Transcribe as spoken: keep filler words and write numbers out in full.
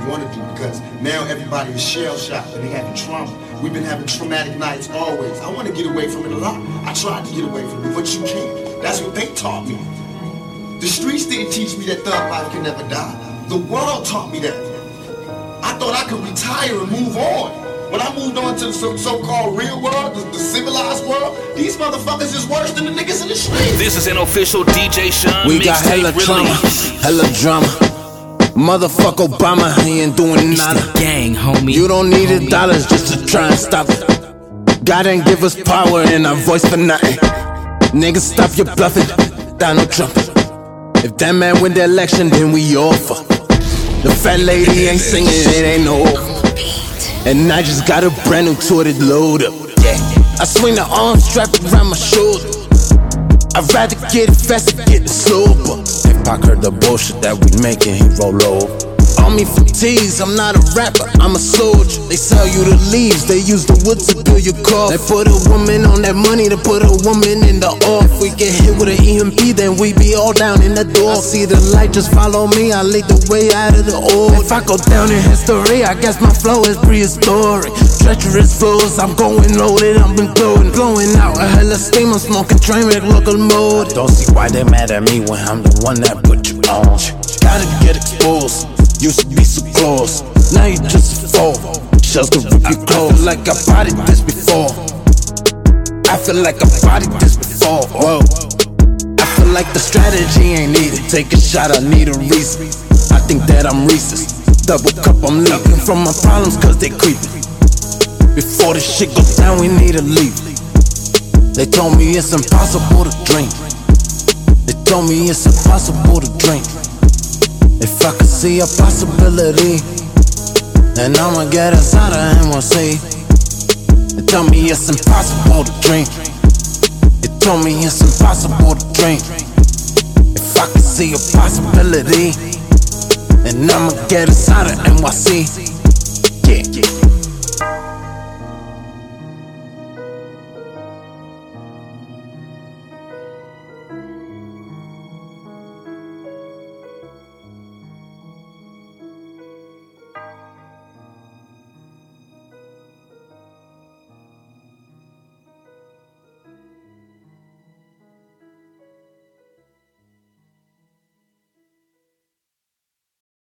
want to do, because now everybody is shell-shocked and they having trauma. We've been having traumatic nights always. I want to get away from it a lot. I tried to get away from it, but you can't. That's what they taught me. The streets didn't teach me that thug life can never die. The world taught me that. I thought I could retire and move on. When I moved on to the so- so-called real world, the, the civilized world, these motherfuckers is worse than the niggas in the streets. This is an official D J Sean We got hella drama, hella drama. Motherfuck Obama, he ain't doing nada. Gang, homie. You don't need the dollars just to try and stop it. God ain't give us power and our voice for nothing. Niggas, stop your bluffing, Donald Trump. If that man win the election, then we all fuck. The fat lady ain't singing, it ain't no over. And I just got a brand new tour that load up. I swing the arm strap around my shoulder. I'd rather get it fast than get it slow. But if I heard the bullshit that we making, he roll over. On me for tease, I'm not a rapper, I'm a soldier. They sell you the leaves, they use the wood to build your car. They put a woman on that money to put a woman in the off. If we get hit with an E M P, then we be all down in the door. I see the light, just follow me, I lead the way out of the order. If I go down in history, I guess my flow is prehistoric. Treacherous flows, I'm going loaded, I'm been blowing. Blowing out a hella steam, I'm smoking train wreck locomotive. Don't see why they mad at me when I'm the one that put you on. Gotta get exposed. Used to be so close, now you just a fool. Shells to rip you close. Like I bodied this before. I feel like I bodied this before. Whoa. I feel like the strategy ain't needed. Take a shot, I need a reason. I think that I'm Reese's. Double cup, I'm leaking from my problems cause they creeping. Before this shit goes down, we need to leave. They told me it's impossible to dream. They told me it's impossible to dream. If I could see a possibility, then I'ma get inside of N Y C. They tell me it's impossible to dream. They told me it's impossible to dream. If I could see a possibility, then I'ma get inside of N Y C. Yeah.